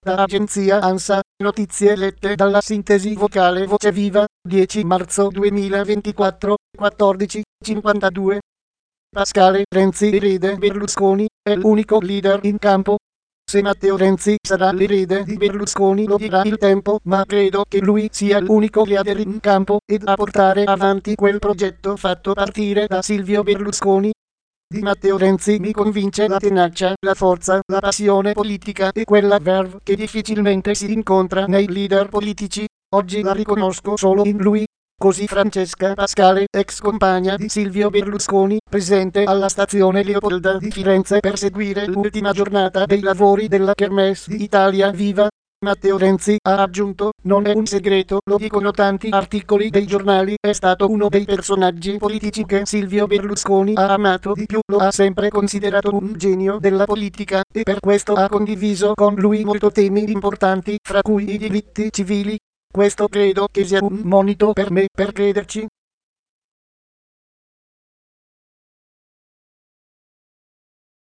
Da agenzia ANSA, notizie lette dalla sintesi vocale Voce Viva, 10 marzo 2024, 14:52. Pasquale Renzi erede Berlusconi, è l'unico leader in campo. Se Matteo Renzi sarà l'erede di Berlusconi lo dirà il tempo, ma credo che lui sia l'unico leader in campo ed a portare avanti quel progetto fatto partire da Silvio Berlusconi. Di Matteo Renzi mi convince la tenacia, la forza, la passione politica e quella verve che difficilmente si incontra nei leader politici. Oggi la riconosco solo in lui. Così Francesca Pasquale, ex compagna di Silvio Berlusconi, presente alla stazione Leopolda di Firenze per seguire l'ultima giornata dei lavori della Kermesse di Italia Viva. Matteo Renzi, ha aggiunto, non è un segreto, lo dicono tanti articoli dei giornali, è stato uno dei personaggi politici che Silvio Berlusconi ha amato di più, lo ha sempre considerato un genio della politica, e per questo ha condiviso con lui molti temi importanti, fra cui i diritti civili. Questo credo che sia un monito per me, per crederci,